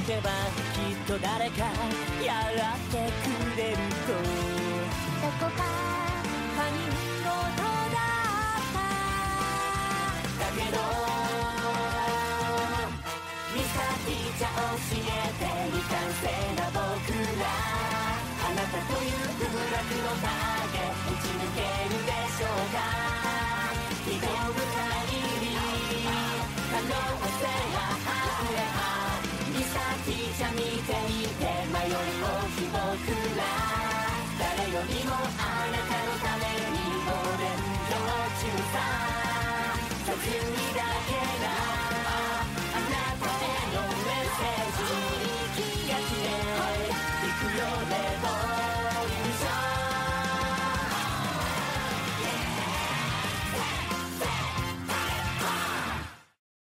けばきっと誰かやってくれると。 どこか他人事だっただけどミスターティーチャー教えて未完成な僕ら、あなたという不落の影打ち抜けるでしょうか。挑む限り可能性はあふれはミスターティーチャー見ていて迷いをひ僕ら、誰よりもあなたのためにお勉強中さ。さずにだけ